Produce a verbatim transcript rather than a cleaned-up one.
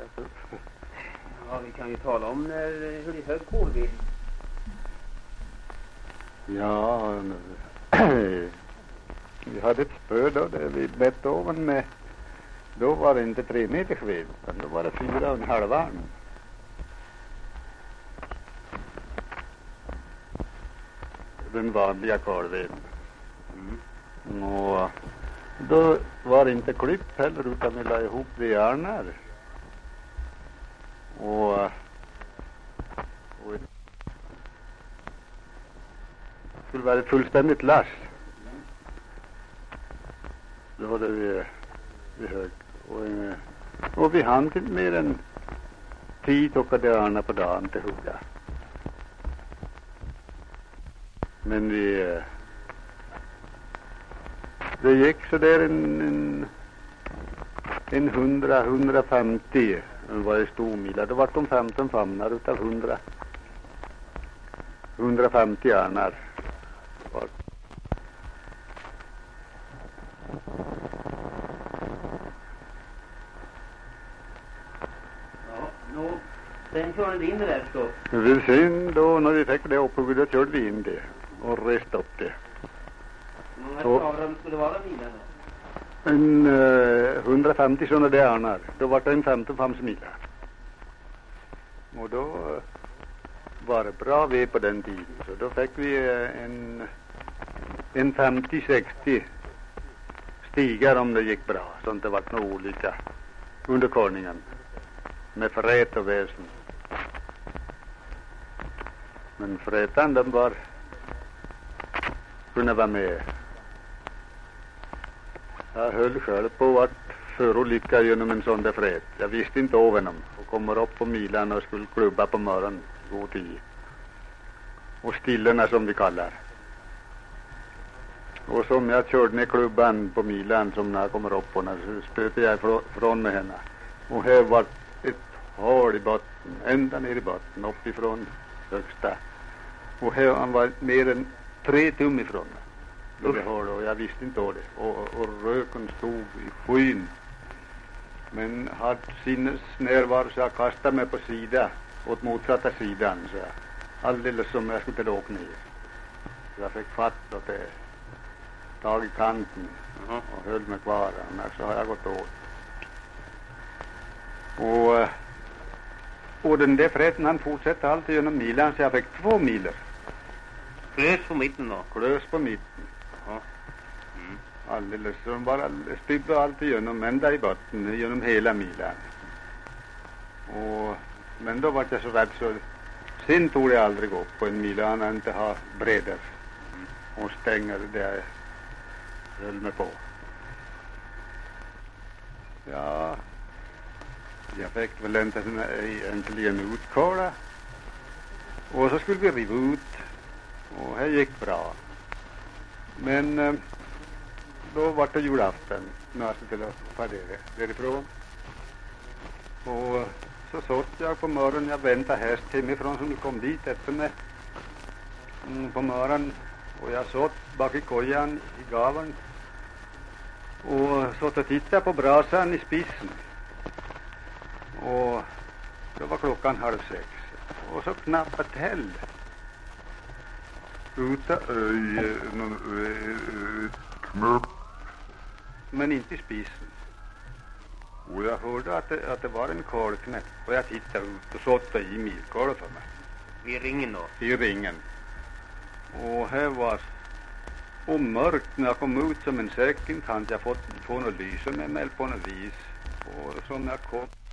Ja, vi kan ju tala om när, hur det höll kolvind. Ja, vi hade ett spö då där vid Beethoven med, då var det inte tre meters ved, utan då var det fyra och en halv arm. Den vanliga kolveden. Mm. Och då var det inte klipp heller, utan vi la ihop det i arnar. Och, och det skulle vara ett fullständigt lass. Då var det vi, vi hög. Och, och vi hann inte mer än tio tockade arnar på dagen till hugga. Men vi, det gick så där en, en, en hundra, hundrafemtio var det stomila. Det var de femton famnar utav hundra, hundrafemtio arnar. Ja, nå, sen körde vi in det där så. Vi sen då när vi fick det upphugget, då körde vi in det och reste upp det. Hur många stavrum skulle vara milen då? En uh, hundrafemtio sådana där arnar. Då var det en femton fams mila. Och då uh, var det bra ved på den tiden. Så då fick vi uh, en, en femtio sextio stigar om det gick bra. Så det var några olika under körningen. Med frät och väsen. Men frätan den var kunde vara med. Jag höll själv på att förolycka genom en sån där frät. Jag visste inte av honom. Och kommer upp på milan och skulle klubba på morgonen. God tid. Och stillerna som vi kallar. Och som jag körde ner klubban på milan som när jag kommer upp på henne, så stöter jag ifrån, från med henne. Och här var ett hål i botten. Ända ner i botten. Uppifrån högsta. Och här han var mer än tre tum ifrån mig. Då vi hörde, och jag visste inte av det. Och, och röken stod i skyn. Men hade sinnesnärvaro så jag kastade mig på sidan. Åt motsatta sidan. Så jag, alldeles som jag skulle till åka ner. Så jag fick fatt och det tag i kanten. Uh-huh. Och höll mig kvar. Annars så har jag gått åt. Och, och den där fräten han fortsatte alltid genom milan. Så jag fick två miler. Klös på mitten då? Klös på mitten. Ja. Mm. Alldeles, så de bara stybba allt igenom, ända i botten, genom hela milan. Och, men då var jag så rädd så sen tog jag aldrig upp på en mila, han inte har bredder. Mm. Och stänger där jag höll mig på. Ja, jag fick väl inte äntligen utkola. Och så skulle vi riva ut. Och det gick bra. Men eh, då var det julafton när jag skulle fara därifrån. Och så satt jag på morgonen, jag väntade häst hemifrån som kom dit efter mig mm, på morgonen. Och jag satt bak i kojan i gaveln och satt och tittade på brasan i spisen. Och då var klockan halv sex. Och så knappat till. Uta, knöpp. Men inte i spisen. Och jag hörde att det, att det var en kolknäpp. Och jag tittade ut och satt i milkål för mig. I ringen då? I ringen. Och här var och mörkt när jag kom ut som en säck. Inte hade jag fått få något lyse med mig på något vis. Och som jag kom.